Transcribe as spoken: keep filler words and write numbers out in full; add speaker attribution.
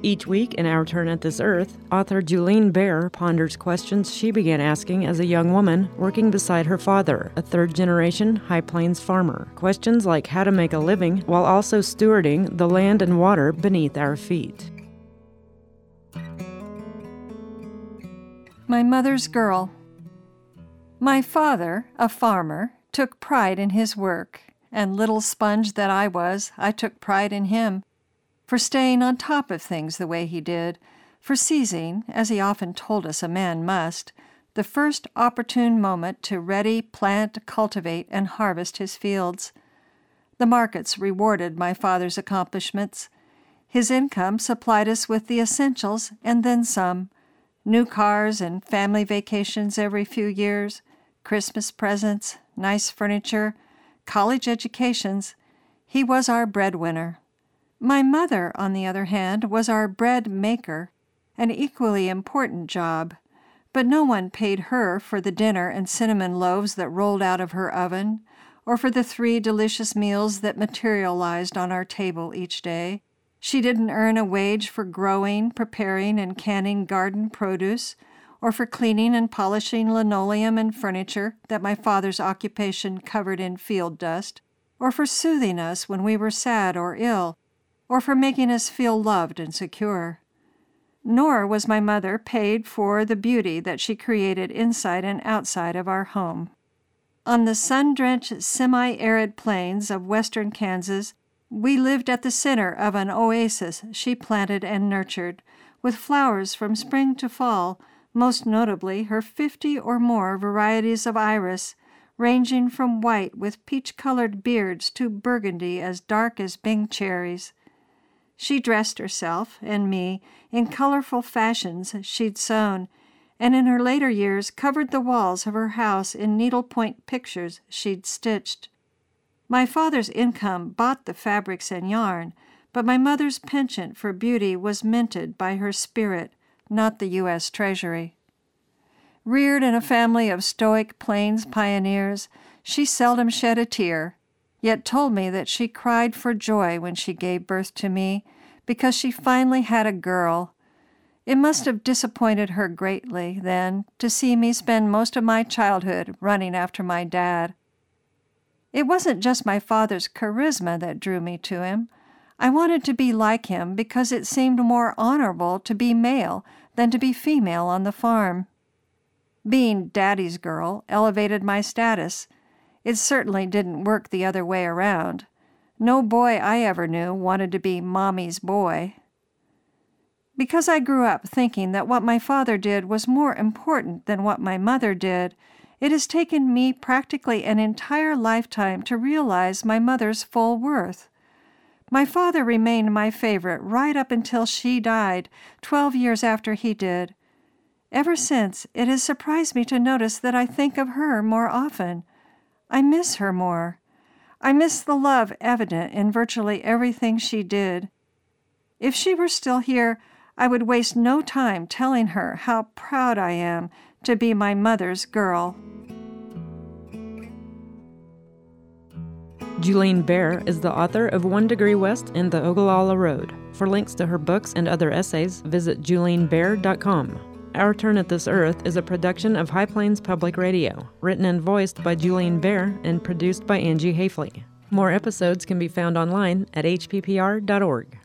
Speaker 1: Each week in Our Turn at This Earth, author Julene Baer ponders questions she began asking as a young woman working beside her father, a third-generation High Plains farmer. Questions like how to make a living while also stewarding the land and water beneath our feet.
Speaker 2: My mother's girl. My father, a farmer, took pride in his work, and little sponge that I was, I took pride in him. For staying on top of things the way he did, for seizing, as he often told us a man must, the first opportune moment to ready, plant, cultivate, and harvest his fields. The markets rewarded my father's accomplishments. His income supplied us with the essentials and then some. New cars and family vacations every few years, Christmas presents, nice furniture, college educations. He was our breadwinner. My mother, on the other hand, was our bread maker, an equally important job, but no one paid her for the dinner and cinnamon loaves that rolled out of her oven, or for the three delicious meals that materialized on our table each day. She didn't earn a wage for growing, preparing, and canning garden produce, or for cleaning and polishing linoleum and furniture that my father's occupation covered in field dust, or for soothing us when we were sad or ill, or for making us feel loved and secure. Nor was my mother paid for the beauty that she created inside and outside of our home. On the sun-drenched, semi-arid plains of western Kansas, we lived at the center of an oasis she planted and nurtured, with flowers from spring to fall, most notably her fifty or more varieties of iris, ranging from white with peach-colored beards to burgundy as dark as Bing cherries. She dressed herself and me in colorful fashions she'd sewn, and in her later years covered the walls of her house in needlepoint pictures she'd stitched. My father's income bought the fabrics and yarn, but my mother's penchant for beauty was minted by her spirit, not the U S Treasury. Reared in a family of stoic plains pioneers, she seldom shed a tear, yet told me that she cried for joy when she gave birth to me, because she finally had a girl. It must have disappointed her greatly, then, to see me spend most of my childhood running after my dad. It wasn't just my father's charisma that drew me to him. I wanted to be like him because it seemed more honorable to be male than to be female on the farm. Being daddy's girl elevated my status. It certainly didn't work the other way around. No boy I ever knew wanted to be mommy's boy. Because I grew up thinking that what my father did was more important than what my mother did, it has taken me practically an entire lifetime to realize my mother's full worth. My father remained my favorite right up until she died, twelve years after he did. Ever since, it has surprised me to notice that I think of her more often. I miss her more. I miss the love evident in virtually everything she did. If she were still here, I would waste no time telling her how proud I am to be my mother's girl.
Speaker 1: Julene Baer is the author of One Degree West and The Ogallala Road. For links to her books and other essays, visit julene baer dot com. Our Turn at This Earth is a production of High Plains Public Radio, written and voiced by Julene Baer and produced by Angie Hafley. More episodes can be found online at h p p r dot org.